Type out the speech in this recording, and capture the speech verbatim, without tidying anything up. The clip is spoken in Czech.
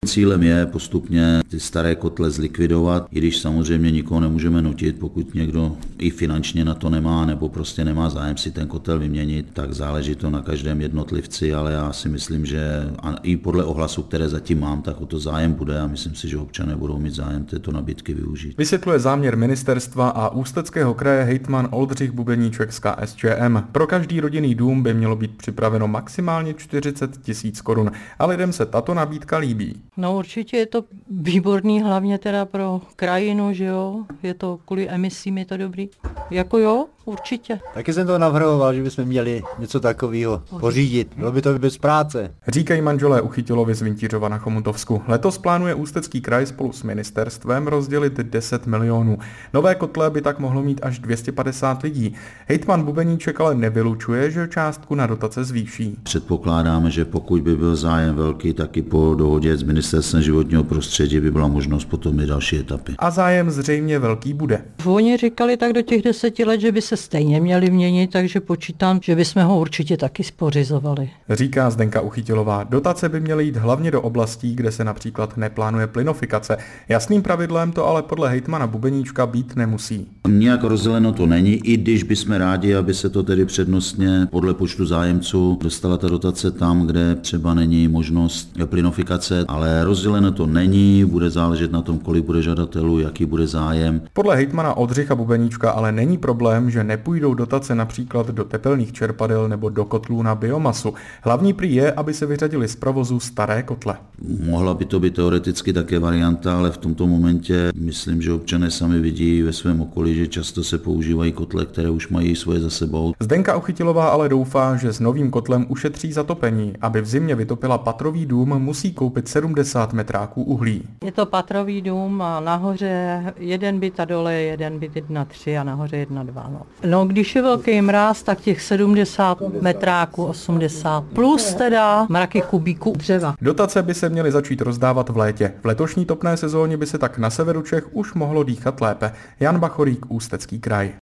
Cílem je postupně ty staré kotle zlikvidovat, i když samozřejmě nikoho nemůžeme nutit, pokud někdo i finančně na to nemá nebo prostě nemá zájem si ten kotel vyměnit, tak záleží to na každém jednotlivci, ale já si myslím, že i podle ohlasu, které zatím mám, tak o to zájem bude a myslím si, že občané budou mít zájem této nabídky využít. Vysvětluje záměr ministerstva a Ústeckého kraje hejtman Oldřich Bubeníček z K S Č M. Pro každý rodinný dům by mělo být připraveno maximálně čtyřicet tisíc korun a lidem se tato nabídka líbí. No určitě je to výborný, hlavně teda pro krajinu, že jo, je to kvůli emisím, je to dobrý. Jako jo, určitě. Taky jsem to navrhoval, že bychom měli něco takového pořídit. Bylo by to bez práce. Říkají manželé Uchytilovi z Vintířova na Chomutovsku. Letos plánuje Ústecký kraj spolu s ministerstvem rozdělit deset milionů. Nové kotle by tak mohlo mít až dvě stě padesát lidí. Hejtman Bubeníček ale nevylučuje, že částku na dotace zvýší. Předpokládáme, že pokud by byl zájem velký, tak i po dohodě s ministerstvem životního prostředí by byla možnost potom i další etapy. A zájem zřejmě velký bude. Oni říkali tak do těch deseti let, že by se stejně měli měnit, takže počítám, že bychom ho určitě taky spořizovali. Říká Zdenka Uchytilová. Dotace by měly jít hlavně do oblastí, kde se například neplánuje plynofikace. Jasným pravidlem to ale podle hejtmana Bubeníčka být nemusí. Nijak rozděleno to není, i když bychom rádi, aby se to tedy přednostně podle počtu zájemců dostala ta dotace tam, kde třeba není možnost plynofikace, ale rozděleno to není, bude záležet na tom, kolik bude žadatelů, jaký bude zájem. Podle hejtmana Oldřicha Bubeníčka ale není problém, že nepůjdou dotace například do tepelných čerpadel nebo do kotlů na biomasu. Hlavní prý je, aby se vyřadili z provozu staré kotle. Mohla by to být teoreticky také varianta, ale v tomto momentě myslím, že občané sami vidí ve svém okolí, že často se používají kotle, které už mají svoje za sebou. Zdenka Uchytilová ale doufá, že s novým kotlem ušetří zatopení. Aby v zimě vytopila patrový dům, musí koupit sedmdesát metráků uhlí. Je to patrový dům a nahoře jeden byt a dole jeden byt jedna tři a nahoře jedna dva. No. no když je velký mráz, tak těch sedmdesát metráků, osmdesát plus teda mraky kubíků dřeva. Dotace by se měly začít rozdávat v létě. V letošní topné sezóně by se tak na severu Čech už mohlo dýchat lépe. Jan Bachorík, Ústecký kraj.